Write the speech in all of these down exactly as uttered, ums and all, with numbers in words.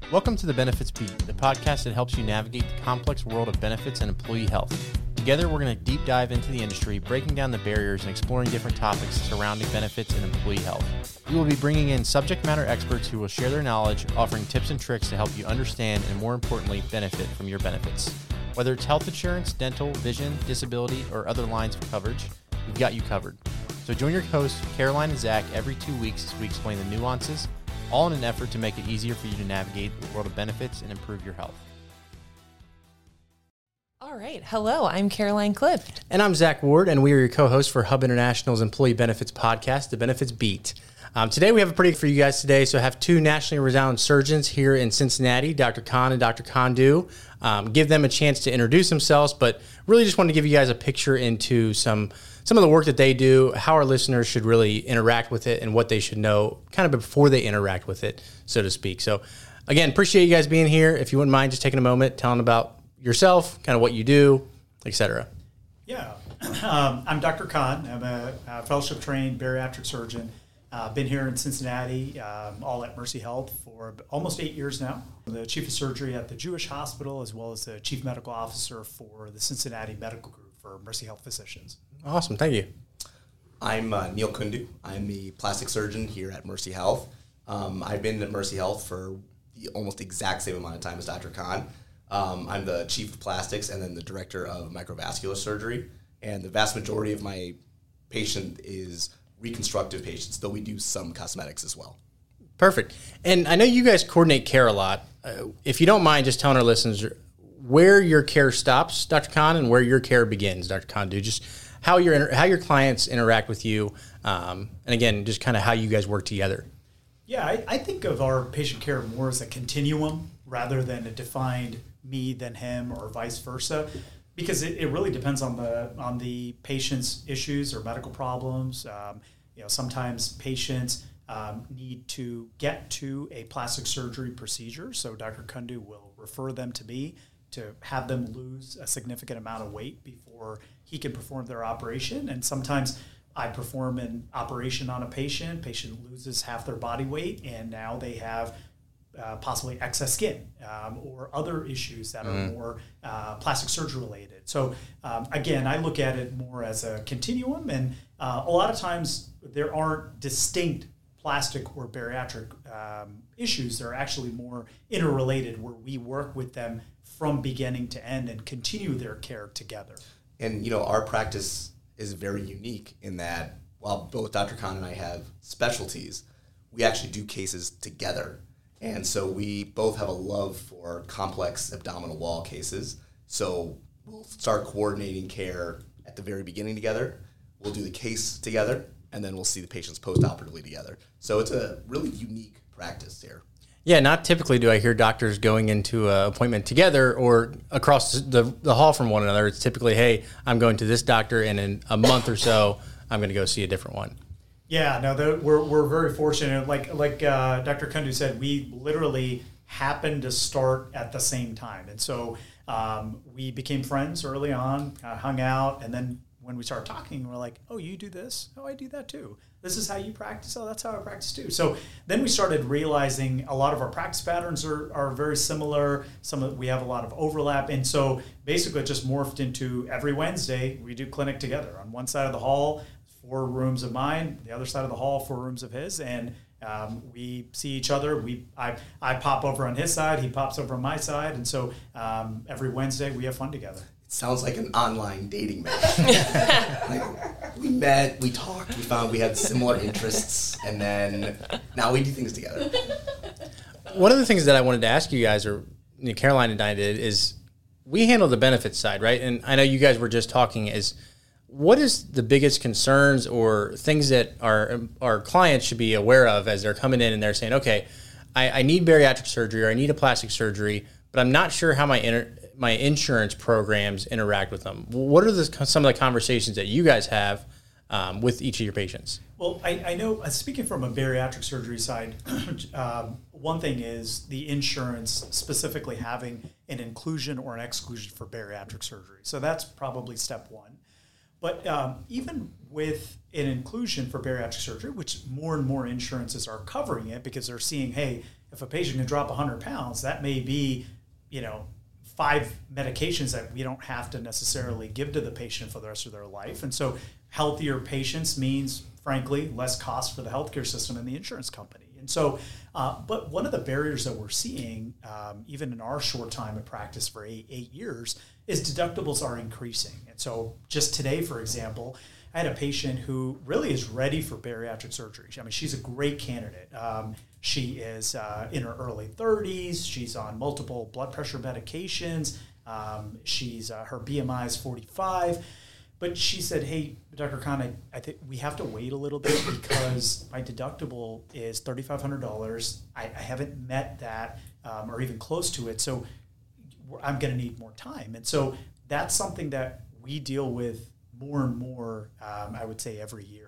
Welcome to the Benefits Beat, the podcast that helps you navigate the complex world of benefits and employee health. Together, we're going to deep dive into the industry, breaking down the barriers and exploring different topics surrounding benefits and employee health. We will be bringing in subject matter experts who will share their knowledge, offering tips and tricks to help you understand and, more importantly, benefit from your benefits. Whether it's health insurance, dental, vision, disability, or other lines of coverage, we've got you covered. So join your hosts, Caroline and Zach, every two weeks as we explain the nuances, all in an effort to make it easier for you to navigate the world of benefits and improve your health. All right. Hello, I'm Caroline Cliff. And I'm Zach Ward, and we are your co-hosts for Hub International's Employee Benefits Podcast, The Benefits Beat. Um, today we have a pretty for you guys today. So I have two nationally renowned surgeons here in Cincinnati, Doctor Khan and Doctor Khandu. Um, give them a chance to introduce themselves, but really just wanted to give you guys a picture into some some of the work that they do, how our listeners should really interact with it, and what they should know kind of before they interact with it, so to speak. So again, appreciate you guys being here. If you wouldn't mind just taking a moment, telling about yourself, kind of what you do, et cetera. Yeah, um, I'm Doctor Khan. I'm a, a fellowship-trained bariatric surgeon. I've uh, been here in Cincinnati, um, all at Mercy Health, for almost eight years now. I'm the chief of surgery at the Jewish Hospital, as well as the chief medical officer for the Cincinnati Medical Group for Mercy Health Physicians. Awesome, thank you. I'm uh, Neil Kundu. I'm the plastic surgeon here at Mercy Health. Um, I've been at Mercy Health for the almost exact same amount of time as Doctor Khan. Um, I'm the chief of plastics and then the director of microvascular surgery. And the vast majority of my patient is reconstructive patients, though we do some cosmetics as well. Perfect. And I know you guys coordinate care a lot. Uh, if you don't mind just telling our listeners where your care stops, Doctor Khan, and where your care begins, Doctor Khandu, just how your inter- how your clients interact with you, um, and again, just kind of how you guys work together. Yeah, I, I think of our patient care more as a continuum rather than a defined me, then him, or vice versa. Because it, it really depends on the on the patient's issues or medical problems. Um, you know, sometimes patients um, need to get to a plastic surgery procedure, so Doctor Kundu will refer them to me to have them lose a significant amount of weight before he can perform their operation. And sometimes I perform an operation on a patient, patient loses half their body weight, and now they have Uh, possibly excess skin um, or other issues that are mm. more uh, plastic surgery related. So um, again, I look at it more as a continuum, and uh, a lot of times there aren't distinct plastic or bariatric um, issues. They're actually more interrelated, where we work with them from beginning to end and continue their care together. And you know, our practice is very unique in that while both Doctor Khan and I have specialties, we actually do cases together. And so we both have a love for complex abdominal wall cases. So we'll start coordinating care at the very beginning together. We'll do the case together, and then we'll see the patients post-operatively together. So it's a really unique practice here. Yeah, not typically do I hear doctors going into an appointment together or across the, the hall from one another. It's typically, hey, I'm going to this doctor, and in a month or so, I'm going to go see a different one. Yeah, no, the, we're we're very fortunate. Like like uh, Doctor Kundu said, we literally happened to start at the same time, and so um, we became friends early on, kind of hung out, and then when we started talking, we're like, "Oh, you do this? Oh, I do that too. This is how you practice. Oh, that's how I practice too." So then we started realizing a lot of our practice patterns are are very similar. Some of we have a lot of overlap, and so basically it just morphed into every Wednesday we do clinic together on one side of the hall. Four rooms of mine, the other side of the hall, four rooms of his, and um, we see each other. We I I pop over on his side, he pops over on my side, and so um, every Wednesday we have fun together. It sounds like an online dating match. Like, we met, we talked, we found we had similar interests, and then now we do things together. One of the things that I wanted to ask you guys, or you know, Caroline and I did, is we handle the benefits side, right? And I know you guys were just talking is, what is the biggest concerns or things that our our clients should be aware of as they're coming in and they're saying, okay, I, I need bariatric surgery or I need a plastic surgery, but I'm not sure how my inter, my insurance programs interact with them. What are the, some of the conversations that you guys have um, with each of your patients? Well, I, I know, uh, speaking from a bariatric surgery side, um, one thing is the insurance specifically having an inclusion or an exclusion for bariatric surgery. So that's probably step one. But um, even with an inclusion for bariatric surgery, which more and more insurances are covering it because they're seeing, hey, if a patient can drop one hundred pounds, that may be, you know, five medications that we don't have to necessarily give to the patient for the rest of their life. And so healthier patients means, frankly, less cost for the healthcare system and the insurance company. And so, uh, but one of the barriers that we're seeing, um, even in our short time of practice for eight, eight years, is deductibles are increasing. And so just today, for example, I had a patient who really is ready for bariatric surgery. I mean, she's a great candidate. Um, she is uh, in her early thirties. She's on multiple blood pressure medications. Um, she's uh, her B M I is forty-five. But she said, hey, Doctor Khan, I, I think we have to wait a little bit because my deductible is thirty-five hundred dollars. I, I haven't met that um, or even close to it. So I'm going to need more time. And so that's something that we deal with more and more, um, I would say, every year.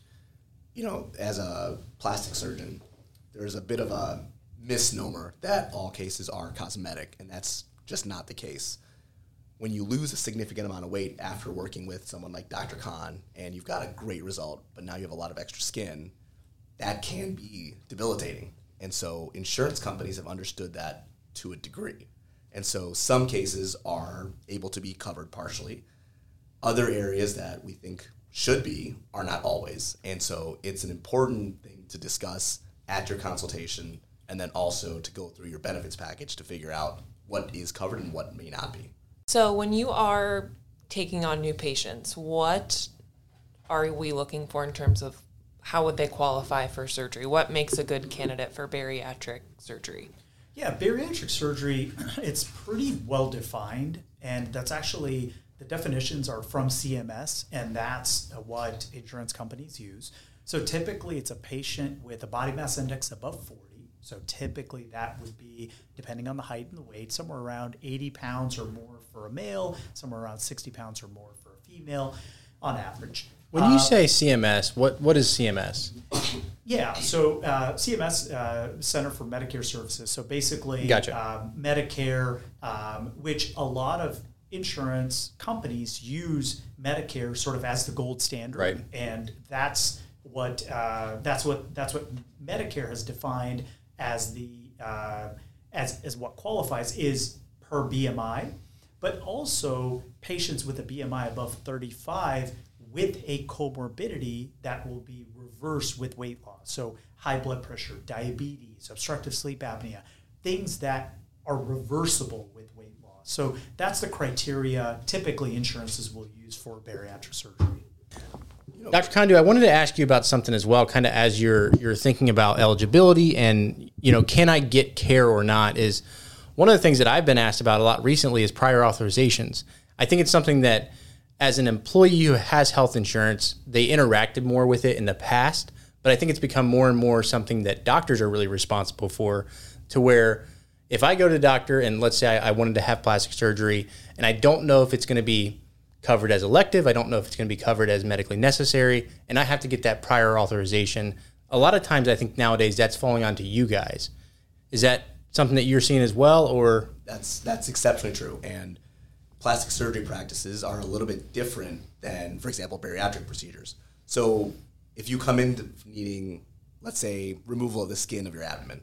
You know, as a plastic surgeon, there's a bit of a misnomer that all cases are cosmetic, and that's just not the case. When you lose a significant amount of weight after working with someone like Doctor Khan and you've got a great result, but now you have a lot of extra skin, that can be debilitating. And so insurance companies have understood that to a degree. And so some cases are able to be covered partially. Other areas that we think should be are not always. And so it's an important thing to discuss at your consultation and then also to go through your benefits package to figure out what is covered and what may not be. So when you are taking on new patients, what are we looking for in terms of how would they qualify for surgery? What makes a good candidate for bariatric surgery? Yeah, bariatric surgery, it's pretty well defined, and that's actually, the definitions are from C M S, and that's what insurance companies use. So typically it's a patient with a body mass index above forty. So typically that would be, depending on the height and the weight, somewhere around eighty pounds or more for a male, somewhere around sixty pounds or more for a female on average. When you Uh, say C M S, what what is C M S? Yeah, so uh, C M S, uh, Center for Medicare Services. So basically, Gotcha. um, Medicare, um, which a lot of insurance companies use Medicare sort of as the gold standard, Right. and that's what uh, that's what that's what Medicare has defined as the uh, as as what qualifies is per B M I, but also patients with a B M I above thirty-five with a comorbidity that will be reversed with weight loss. So high blood pressure, diabetes, obstructive sleep apnea, things that are reversible with weight loss. So that's the criteria typically insurances will use for bariatric surgery. Doctor Kondu, I wanted to ask you about something as well, kind of as you're you're thinking about eligibility and, you know, can I get care or not, is one of the things that I've been asked about a lot recently is prior authorizations. I think it's something that as an employee who has health insurance, they interacted more with it in the past, but I think it's become more and more something that doctors are really responsible for, to where if I go to a doctor and let's say I, I wanted to have plastic surgery and I don't know if it's going to be covered as elective, I don't know if it's going to be covered as medically necessary, and I have to get that prior authorization. A lot of times I think nowadays that's falling onto you guys. Is that something that you're seeing as well, or? That's that's exceptionally true. And plastic surgery practices are a little bit different than, for example, bariatric procedures. So if you come in needing, let's say, removal of the skin of your abdomen,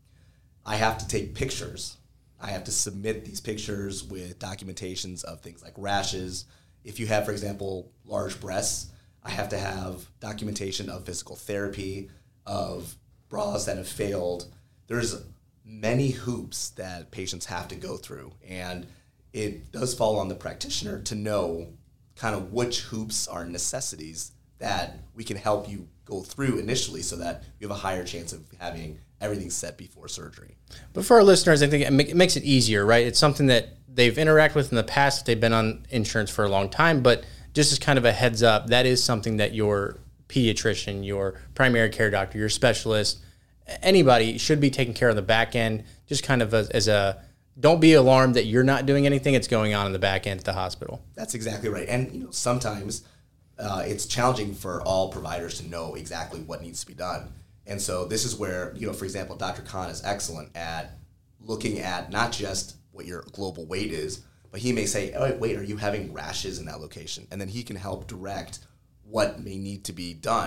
I have to take pictures. I have to submit these pictures with documentations of things like rashes. If you have, for example, large breasts, I have to have documentation of physical therapy, of bras that have failed. There's many hoops that patients have to go through, and it does fall on the practitioner to know kind of which hoops are necessities that we can help you go through initially so that you have a higher chance of having everything set before surgery. But for our listeners, I think it makes it easier, right? It's something that they've interacted with in the past, if they've been on insurance for a long time, but just as kind of a heads up, that is something that your pediatrician, your primary care doctor, your specialist, anybody should be taking care of the back end, just kind of as, as a, don't be alarmed that you're not doing anything, it's going on in the back end at the hospital. That's exactly right. And you know, sometimes uh, it's challenging for all providers to know exactly what needs to be done. And so this is where, you know, for example, Doctor Khan is excellent at looking at not just what your global weight is, but he may say, oh, wait, are you having rashes in that location? And then he can help direct what may need to be done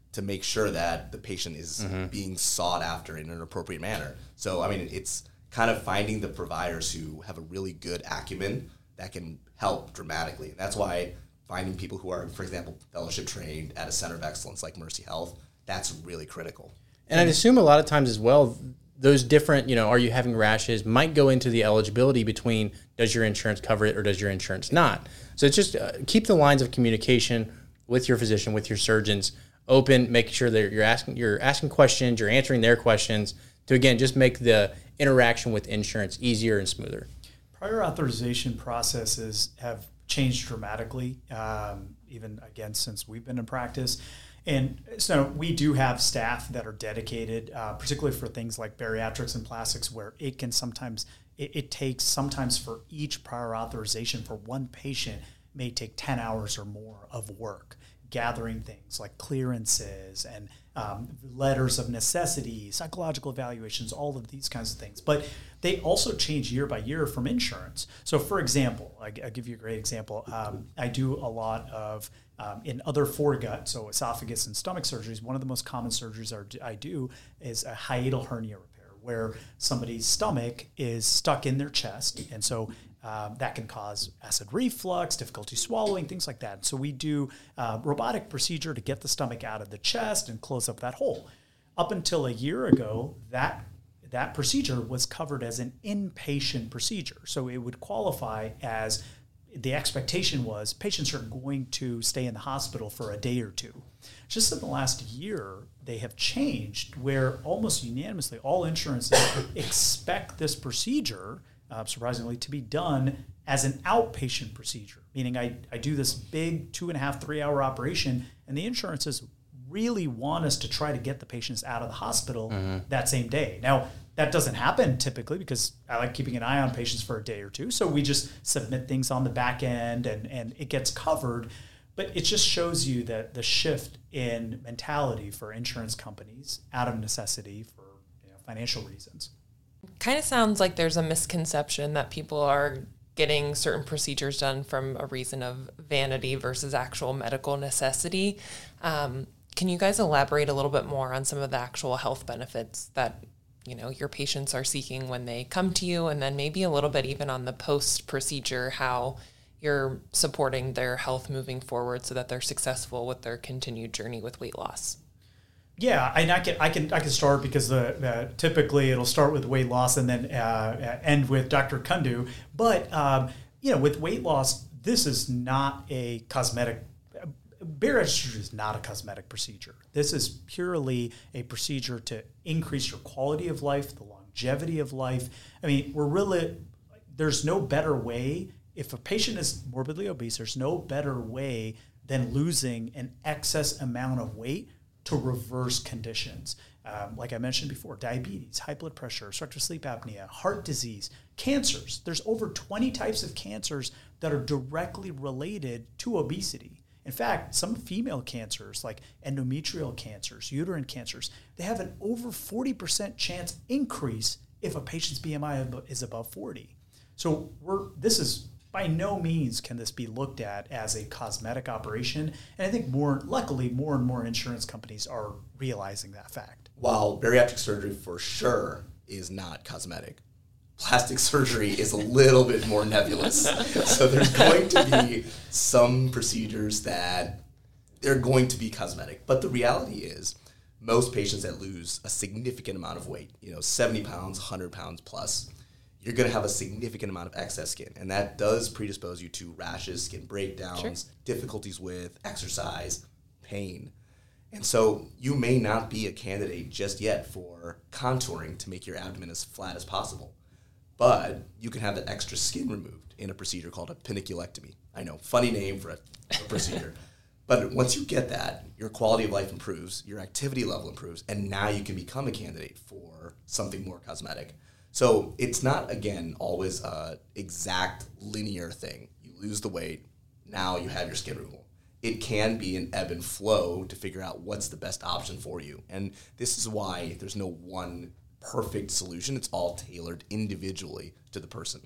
to make sure that the patient is mm-hmm. being sought after in an appropriate manner. So, I mean, it's kind of finding the providers who have a really good acumen that can help dramatically. And that's why finding people who are, for example, fellowship trained at a center of excellence like Mercy Health, that's really critical. And I'd assume a lot of times as well, those different, you know, are you having rashes might go into the eligibility between does your insurance cover it or does your insurance not. So it's just uh, keep the lines of communication with your physician, with your surgeons open, making sure that you're asking you're asking questions, you're answering their questions to, again, just make the interaction with insurance easier and smoother. Prior authorization processes have changed dramatically, um, even, again, since we've been in practice. And so we do have staff that are dedicated, uh, particularly for things like bariatrics and plastics, where it can sometimes, it, it takes sometimes for each prior authorization for one patient may take ten hours or more of work, gathering things like clearances and um, letters of necessity, psychological evaluations, all of these kinds of things. But they also change year by year from insurance. So for example, I, I'll give you a great example. Um, I do a lot of, um, in other foregut, so esophagus and stomach surgeries, one of the most common surgeries I do is a hiatal hernia repair, where somebody's stomach is stuck in their chest. And so Um, that can cause acid reflux, difficulty swallowing, things like that. So we do a robotic procedure to get the stomach out of the chest and close up that hole. Up until a year ago, that that procedure was covered as an inpatient procedure. So it would qualify as, the expectation was patients are going to stay in the hospital for a day or two. Just in the last year, they have changed where almost unanimously all insurances expect this procedure, Uh, surprisingly, to be done as an outpatient procedure, meaning I, I do this big two and a half, three hour operation, and the insurances really want us to try to get the patients out of the hospital mm-hmm. that same day. Now, that doesn't happen typically because I like keeping an eye on patients for a day or two, so we just submit things on the back end and, and it gets covered. But it just shows you that the shift in mentality for insurance companies out of necessity for, you know, financial reasons. Kind of sounds like there's a misconception that people are getting certain procedures done from a reason of vanity versus actual medical necessity. Um, can you guys elaborate a little bit more on some of the actual health benefits that, you know, your patients are seeking when they come to you, and then maybe a little bit even on the post-procedure, how you're supporting their health moving forward so that they're successful with their continued journey with weight loss? Yeah, and I can I can I can start because the uh, typically it'll start with weight loss and then uh, end with Doctor Kundu. But um, you know, with weight loss, this is not a cosmetic. Bariatric surgery is not a cosmetic procedure. This is purely a procedure to increase your quality of life, the longevity of life. I mean, we're really there's no better way. If a patient is morbidly obese, there's no better way than losing an excess amount of weight to reverse conditions. Um, like I mentioned before, diabetes, high blood pressure, obstructive sleep apnea, heart disease, cancers. There's over twenty types of cancers that are directly related to obesity. In fact, some female cancers like endometrial cancers, uterine cancers, they have an over forty percent chance increase if a patient's B M I is above forty. So we're this is by no means can this be looked at as a cosmetic operation. And I think more, luckily, more and more insurance companies are realizing that fact. While bariatric surgery for sure is not cosmetic, plastic surgery is a little bit more nebulous. So there's going to be some procedures that they're going to be cosmetic. But the reality is most patients that lose a significant amount of weight, you know, seventy pounds, one hundred pounds plus, you're going to have a significant amount of excess skin. And that does predispose you to rashes, skin breakdowns, sure. difficulties with exercise, pain. And so you may not be a candidate just yet for contouring to make your abdomen as flat as possible. But you can have that extra skin removed in a procedure called a paniculectomy. I know, funny name for a, a procedure. But once you get that, your quality of life improves, your activity level improves, and now you can become a candidate for something more cosmetic. So it's not, again, always a exact linear thing. You lose the weight, now you have your skin removal. It can be an ebb and flow to figure out what's the best option for you. And this is why there's no one perfect solution. It's all tailored individually to the person.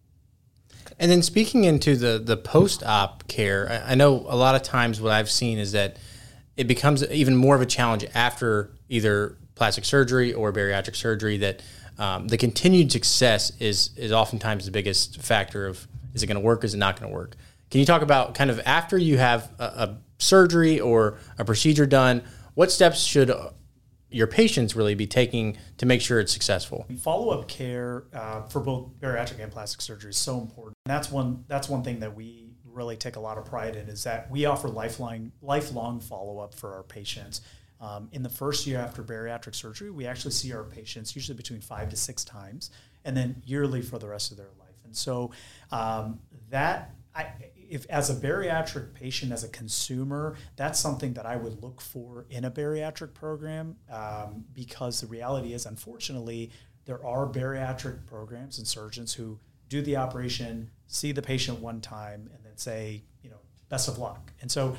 And then speaking into the, the post-op care, I, I know a lot of times what I've seen is that it becomes even more of a challenge after either plastic surgery or bariatric surgery that um, the continued success is is oftentimes the biggest factor of, is it going to work, is it not going to work? Can you talk about kind of after you have a, a surgery or a procedure done, what steps should your patients really be taking to make sure it's successful? Follow-up care uh, for both bariatric and plastic surgery is so important. And that's one that's one thing that we really take a lot of pride in, is that we offer lifelong lifelong follow-up for our patients. Um, in the first year after bariatric surgery, we actually see our patients usually between five to six times, and then yearly for the rest of their life. And so um, that I, if as a bariatric patient, as a consumer, that's something that I would look for in a bariatric program, um, because the reality is, unfortunately, there are bariatric programs and surgeons who do the operation, see the patient one time, and then say, you know, best of luck. And so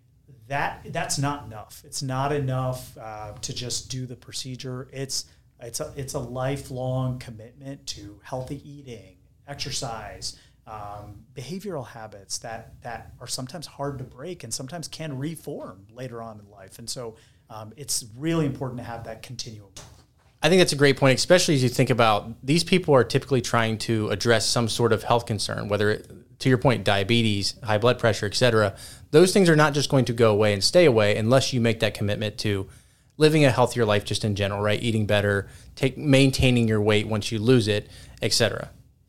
that that's not enough. It's not enough uh, to just do the procedure. It's it's a, it's a lifelong commitment to healthy eating, exercise, um, behavioral habits that that are sometimes hard to break and sometimes can reform later on in life. And so um, it's really important to have that continuum. I think that's a great point, especially as you think about these people are typically trying to address some sort of health concern, whether it, to your point, diabetes, high blood pressure, et cetera. Those things are not just going to go away and stay away unless you make that commitment to living a healthier life just in general, right? Eating better, take maintaining your weight once you lose it, et cetera.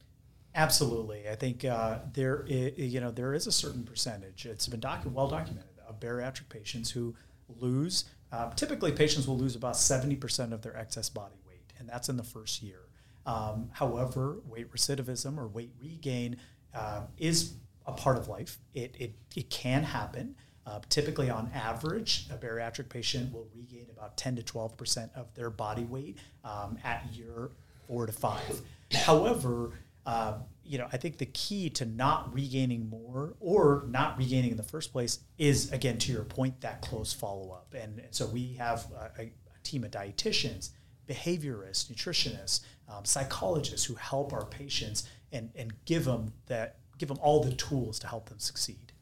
Absolutely. I think uh, there, is, you know, there is a certain percentage. It's been docu- well documented of bariatric patients who lose. Uh, typically, patients will lose about seventy percent of their excess body weight, and that's in the first year. Um, however, weight recidivism or weight regain uh, is a part of life. It it, it can happen. Uh, typically, on average, a bariatric patient will regain about ten to twelve percent of their body weight um, at year four to five. However, uh, you know, I think the key to not regaining more or not regaining in the first place is, again, to your point, that close follow-up. And, and so we have a, a team of dietitians, behaviorists, nutritionists, um, psychologists who help our patients and, and give them that, give them all the tools to help them succeed.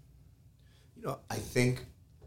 You know, I think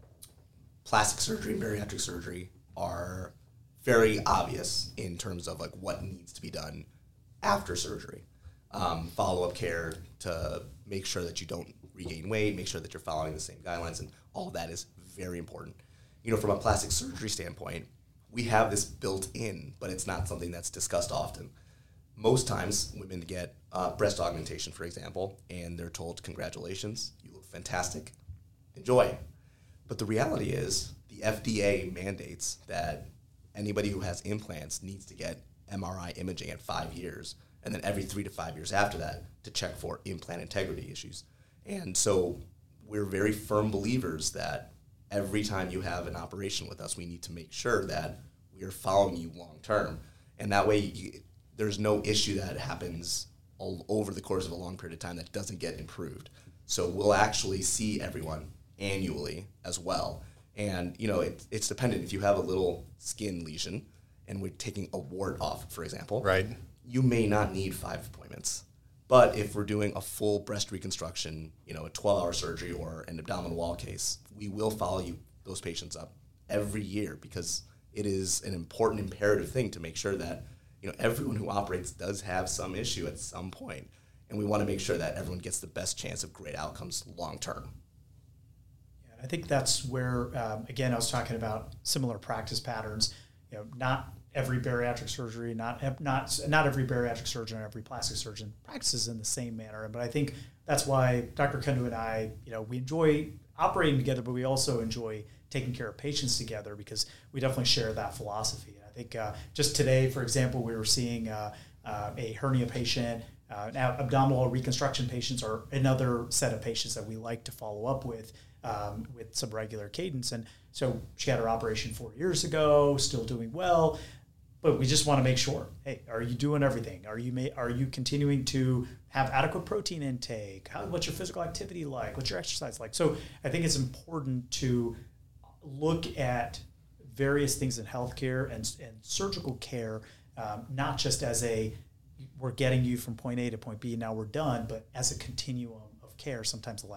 plastic surgery and bariatric surgery are very obvious in terms of like what needs to be done after surgery. Um, follow-up care to make sure that you don't regain weight, make sure that you're following the same guidelines, and all of that is very important. You know, from a plastic surgery standpoint, we have this built in, but it's not something that's discussed often. Most times, women get uh, breast augmentation, for example, and they're told, congratulations, you look fantastic, enjoy. But the reality is, the F D A mandates that anybody who has implants needs to get M R I imaging at five years, and then every three to five years after that to check for implant integrity issues. And so we're very firm believers that every time you have an operation with us, we need to make sure that we are following you long term. And that way you, there's no issue that happens all over the course of a long period of time that doesn't get improved. So we'll actually see everyone annually as well. And, you know, it, it's dependent. If you have a little skin lesion and we're taking a wart off, for example, right, you may not need five appointments. But if we're doing a full breast reconstruction, you know, a twelve-hour surgery or an abdominal wall case, we will follow you those patients up every year because it is an important imperative thing to make sure that, you know, everyone who operates does have some issue at some point, and we want to make sure that everyone gets the best chance of great outcomes long term. Yeah, I think that's where, um, again, I was talking about similar practice patterns. You know, not every bariatric surgery, not not not every bariatric surgeon or every plastic surgeon practices in the same manner. But I think that's why Doctor Kundu and I, you know, we enjoy operating together, but we also enjoy taking care of patients together because we definitely share that philosophy. And I think uh, just today, for example, we were seeing uh, uh, a hernia patient. Uh, now, abdominal reconstruction patients are another set of patients that we like to follow up with um, with some regular cadence. And so she had her operation four years ago, still doing well. But we just want to make sure, hey, are you doing everything? Are you ma- are you continuing to have adequate protein intake? How, what's your physical activity like? What's your exercise like? So I think it's important to look at various things in healthcare and, and surgical care, um, not just as a, we're getting you from point A to point B, now we're done, but as a continuum of care, sometimes lifelong.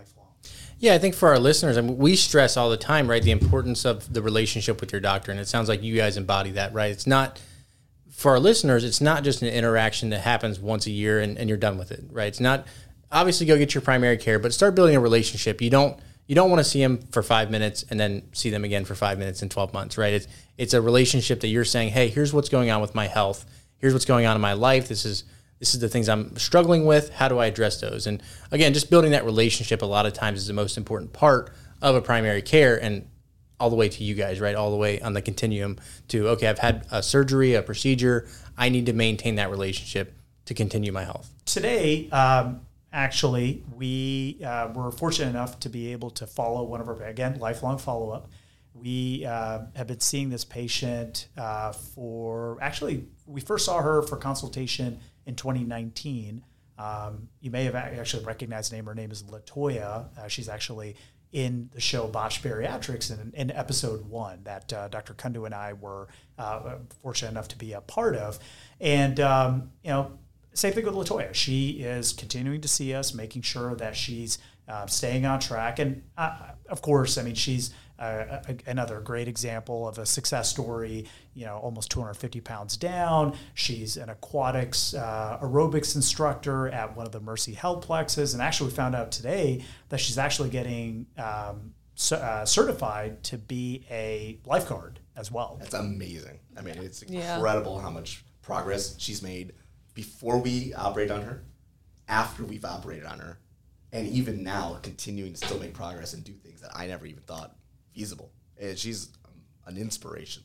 Yeah, I think for our listeners, I mean, we stress all the time, right, the importance of the relationship with your doctor, and it sounds like you guys embody that, right? It's not, for our listeners, it's not just an interaction that happens once a year and, and you're done with it, right? It's not, obviously go get your primary care, but start building a relationship. You don't you don't want to see them for five minutes and then see them again for five minutes in twelve months, right? It's it's a relationship that you're saying, hey, here's what's going on with my health. Here's what's going on in my life. This is This is the things I'm struggling with. How do I address those? And again, just building that relationship a lot of times is the most important part of a primary care, and all the way to you guys, right? All the way on the continuum to, okay, I've had a surgery, a procedure. I need to maintain that relationship to continue my health. Today, um, actually, we uh, were fortunate enough to be able to follow one of our, again, lifelong follow-up. We uh, have been seeing this patient uh, for, actually, we first saw her for consultation in twenty nineteen. Um, you may have actually recognized the name. Her name is Latoya. Uh, she's actually in the show Botched Bariatrics in, in episode one that uh, Doctor Kundu and I were uh, fortunate enough to be a part of. And, um, you know, same thing with Latoya. She is continuing to see us, making sure that she's uh, staying on track. And, uh, of course, I mean, she's Uh, a, another great example of a success story, you know, almost two hundred fifty pounds down. She's an aquatics uh, aerobics instructor at one of the Mercy Healthplexes. And actually we found out today that she's actually getting um, c- uh, certified to be a lifeguard as well. That's amazing. I mean, it's Yeah. incredible how much progress she's made before we operate on her, after we've operated on her, and even now continuing to still make progress and do things that I never even thought feasible. And she's um, an inspiration.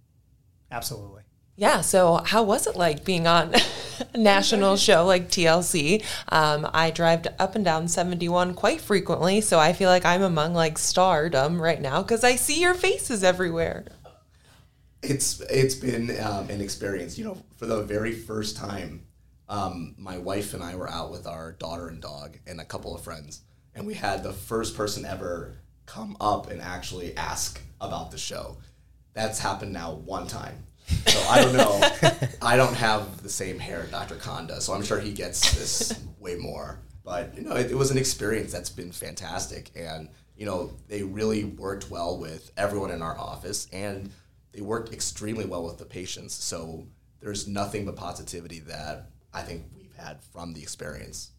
Absolutely. Yeah, so how was it like being on a national show like T L C? Um, I drive up and down seventy-one quite frequently, so I feel like I'm among like stardom right now because I see your faces everywhere. It's It's been um, an experience. You know, for the very first time, um, my wife and I were out with our daughter and dog and a couple of friends, and we had the first person ever come up and actually ask about the show. That's happened now one time. So I don't know. I don't have the same hair Doctor Khan does, so I'm sure he gets this way more. But, you know, it, it was an experience that's been fantastic. And, you know, they really worked well with everyone in our office, and they worked extremely well with the patients. So there's nothing but positivity that I think we've had from the experience.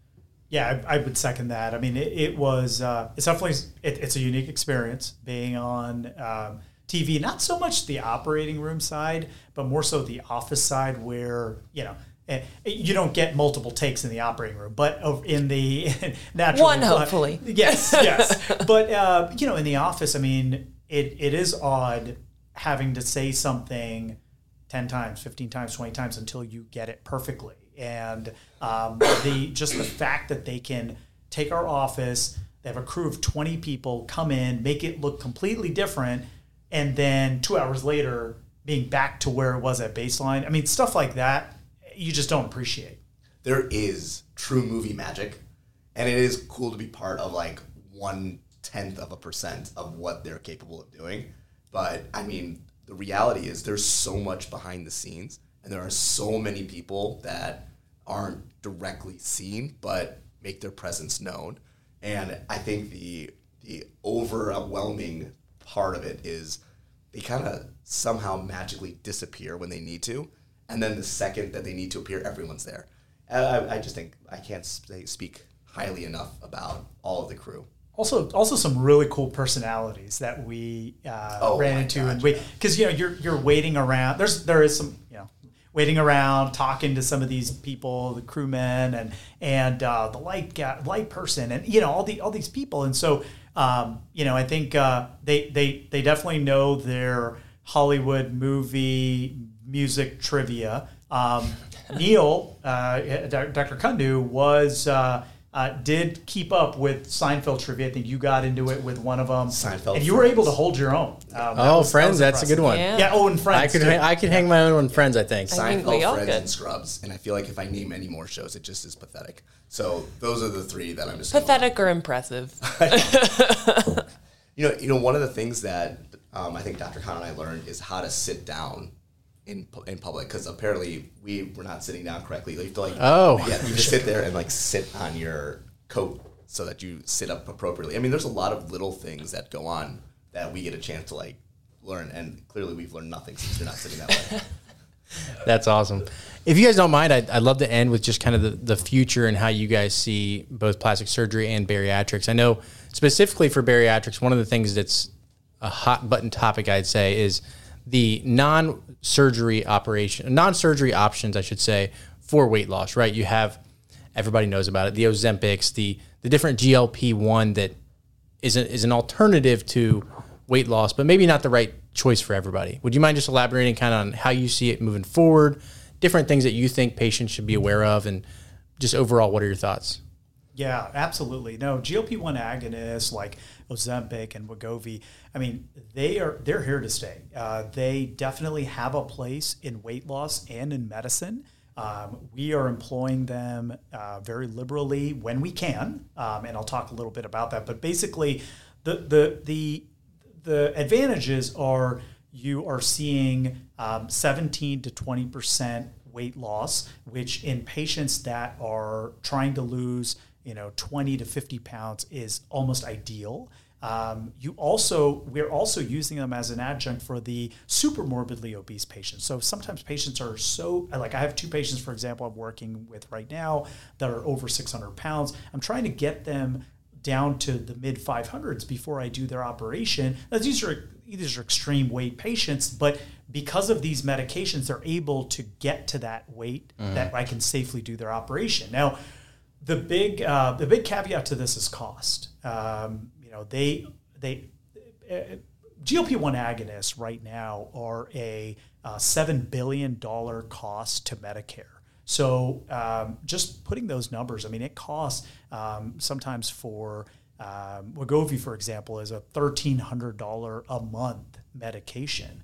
Yeah, I, I would second that. I mean, it, it was, uh, it's definitely, it, it's a unique experience being on um, T V, not so much the operating room side, but more so the office side where, you know, you don't get multiple takes in the operating room, but in the natural. One, hopefully. Yes, yes. But, uh, you know, in the office, I mean, it it is odd having to say something ten times, fifteen times, twenty times until you get it perfectly. And um, the just the fact that they can take our office, they have a crew of twenty people come in, make it look completely different, and then two hours later being back to where it was at baseline. I mean, stuff like that, you just don't appreciate. There is true movie magic, and it is cool to be part of like one tenth of a percent of what they're capable of doing. But I mean, the reality is there's so much behind the scenes. And there are so many people that aren't directly seen, but make their presence known. And I think the the overwhelming part of it is they kind of somehow magically disappear when they need to. And then the second that they need to appear, everyone's there. And I, I just think I can't say, speak highly enough about all of the crew. Also, also some really cool personalities that we uh, Oh, ran my into, God, and we yeah. because you know you're you're waiting around. There's there is some you know waiting around, talking to some of these people, the crewmen and and uh, the light guy, light person, and you know all the all these people. And so um, you know I think uh, they they they definitely know their Hollywood movie music trivia. Um, Neil, uh, Doctor Kundu was. Uh, Uh, did keep up with Seinfeld trivia. I think you got into it with one of them. Seinfeld and you were Friends. able to hold your own. Um, that Oh, was- that Friends, was that's a good impressive. one. Yeah. Yeah. Oh, and Friends. I could too. hang, I could hang my own on Friends, I think. I think we Seinfeld, all Friends, could. and Scrubs. And I feel like if I name any more shows, it just is pathetic. So those are the three that I'm just gonna- Pathetic or impressive? You know, you know, one of the things that um, I think Doctor Khan and I learned is how to sit down in pu- in public, because apparently we were not sitting down correctly. You have to like, Oh. yeah, you just sit there and like sit on your coat so that you sit up appropriately. I mean, there's a lot of little things that go on that we get a chance to like learn, and clearly we've learned nothing since you're not sitting that way. That's awesome. If you guys don't mind, I'd, I'd love to end with just kind of the, the future and how you guys see both plastic surgery and bariatrics. I know specifically for bariatrics, one of the things that's a hot button topic, I'd say, is the non-surgery operation, non-surgery options, I should say, for weight loss, right? You have, everybody knows about it, the Ozempics, the the different G L P one that is, a, is an alternative to weight loss, but maybe not the right choice for everybody. Would you mind just elaborating kind of on how you see it moving forward, different things that you think patients should be aware of, and just overall, what are your thoughts? Yeah, absolutely. No, G L P one agonists like Ozempic and Wegovy, I mean, they are, they're here to stay. Uh, they definitely have a place in weight loss and in medicine. Um, we are employing them uh, very liberally when we can, um, and I'll talk a little bit about that. But basically, the the the the advantages are you are seeing um, seventeen to twenty percent weight loss, which in patients that are trying to lose, you know, twenty to fifty pounds is almost ideal. Um, you also, we're also using them as an adjunct for the super morbidly obese patients. So sometimes patients are so, like I have two patients, for example, I'm working with right now that are over six hundred pounds. I'm trying to get them down to the mid five hundreds before I do their operation. Now, these are these are extreme weight patients, but because of these medications, they're able to get to that weight mm-hmm. that I can safely do their operation. Now, the big uh, the big caveat to this is cost. Um, you know, they they uh, G L P one agonists right now are a uh, seven billion dollars cost to Medicare. So um, just putting those numbers, I mean, it costs um, sometimes for um, Wegovy, for example, is a thirteen hundred dollars a month medication.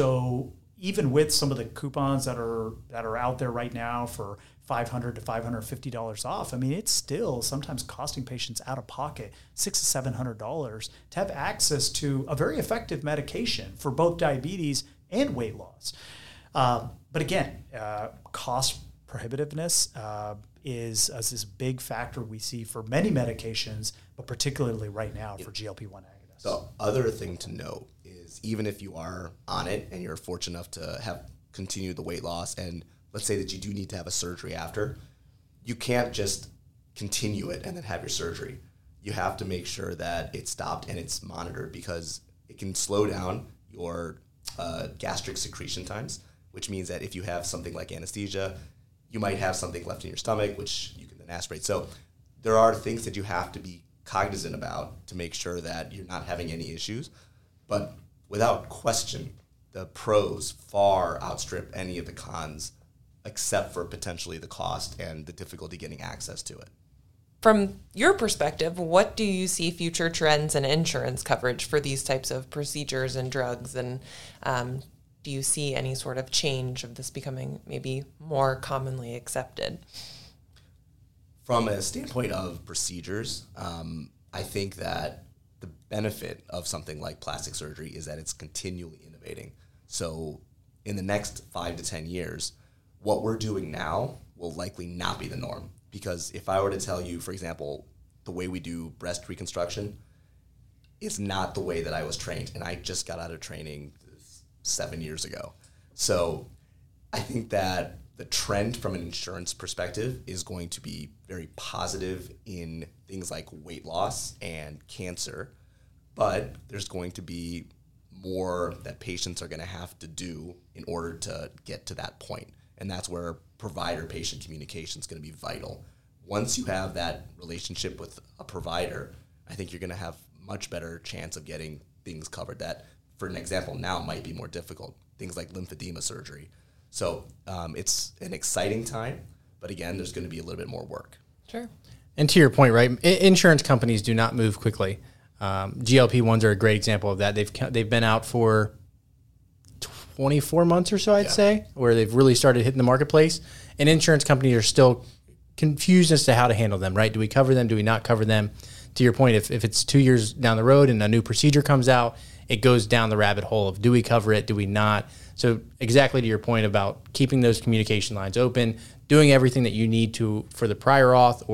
So even with some of the coupons that are that are out there right now for five hundred to five hundred fifty dollars off, I mean, it's still sometimes costing patients out of pocket six to seven hundred dollars to have access to a very effective medication for both diabetes and weight loss. Um, but again, uh, cost prohibitiveness uh, is, is this big factor we see for many medications, but particularly right now for G L P one agonists. The other thing to note is even if you are on it and you're fortunate enough to have continued the weight loss, and let's say that you do need to have a surgery after, you can't just continue it and then have your surgery. You have to make sure that it's stopped and it's monitored, because it can slow down your uh, gastric secretion times, which means that if you have something like anesthesia, you might have something left in your stomach, which you can then aspirate. So there are things that you have to be cognizant about to make sure that you're not having any issues. But without question, the pros far outstrip any of the cons, except for potentially the cost and the difficulty getting access to it. From your perspective, what do you see future trends in insurance coverage for these types of procedures and drugs? And um, do you see any sort of change of this becoming maybe more commonly accepted? From a standpoint of procedures, um, I think that the benefit of something like plastic surgery is that it's continually innovating. So in the next five to ten years, what we're doing now will likely not be the norm. Because if I were to tell you, for example, the way we do breast reconstruction is not the way that I was trained. And I just got out of training seven years ago. So I think that the trend from an insurance perspective is going to be very positive in things like weight loss and cancer. But there's going to be more that patients are going to have to do in order to get to that point. And that's where provider-patient communication is going to be vital. Once you have that relationship with a provider, I think you're going to have much better chance of getting things covered that, for an example, now might be more difficult. Things like lymphedema surgery. So um, it's an exciting time, but again, there's going to be a little bit more work. Sure. And to your point, right, I- insurance companies do not move quickly. Um, G L P ones are a great example of that. They've they've been out for twenty-four months or so, I'd yeah. say, where they've really started hitting the marketplace. And insurance companies are still confused as to how to handle them, right? Do we cover them? Do we not cover them? To your point, if, if it's two years down the road and a new procedure comes out, it goes down the rabbit hole of do we cover it, do we not? So exactly to your point about keeping those communication lines open, doing everything that you need to for the prior auth or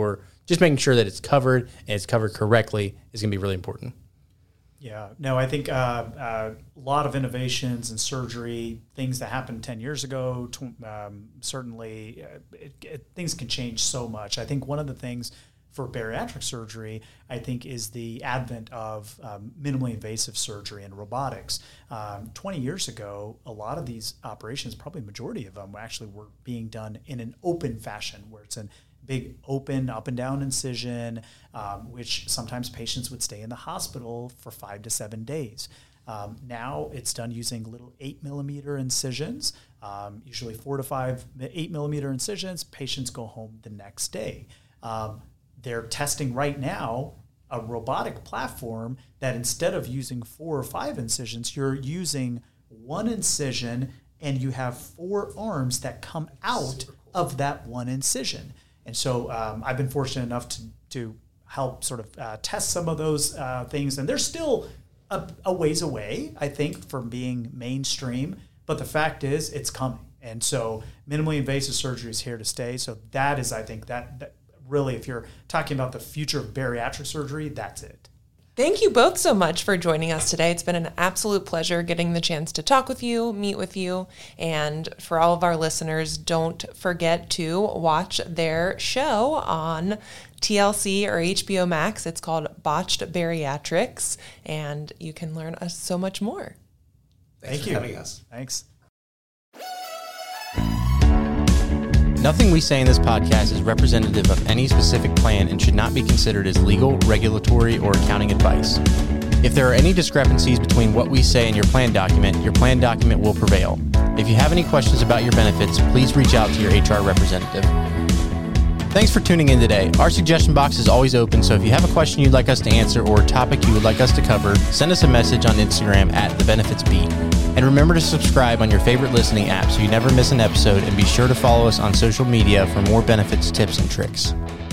just making sure that it's covered and it's covered correctly is going to be really important. Yeah, no, I think uh, uh, a lot of innovations in surgery, things that happened ten years ago, tw- um, certainly uh, it, it, things can change so much. I think one of the things for bariatric surgery, I think, is the advent of um, minimally invasive surgery and robotics. Um, twenty years ago, a lot of these operations, probably majority of them, actually were being done in an open fashion, where it's an big open up and down incision, um, which sometimes patients would stay in the hospital for five to seven days. Um, now it's done using little eight millimeter incisions, um, usually four to five eight millimeter incisions. Patients go home the next day. Um, they're testing right now a robotic platform that instead of using four or five incisions, you're using one incision and you have four arms that come out of that one incision. And so um, I've been fortunate enough to, to help sort of uh, test some of those uh, things. And they're still a, a ways away, I think, from being mainstream. But the fact is, it's coming. And so minimally invasive surgery is here to stay. So that is, I think, that, that really, if you're talking about the future of bariatric surgery, that's it. Thank you both so much for joining us today. It's been an absolute pleasure getting the chance to talk with you, meet with you. And for all of our listeners, don't forget to watch their show on T L C or H B O Max. It's called Botched Bariatrics, and you can learn uh, so much more. Thanks Thank for you. having us. Thanks. Nothing we say in this podcast is representative of any specific plan and should not be considered as legal, regulatory, or accounting advice. If there are any discrepancies between what we say and your plan document, your plan document will prevail. If you have any questions about your benefits, please reach out to your H R representative. Thanks for tuning in today. Our suggestion box is always open, so if you have a question you'd like us to answer or a topic you would like us to cover, send us a message on Instagram at The Benefits Beat. And remember to subscribe on your favorite listening app so you never miss an episode, and be sure to follow us on social media for more benefits, tips, and tricks.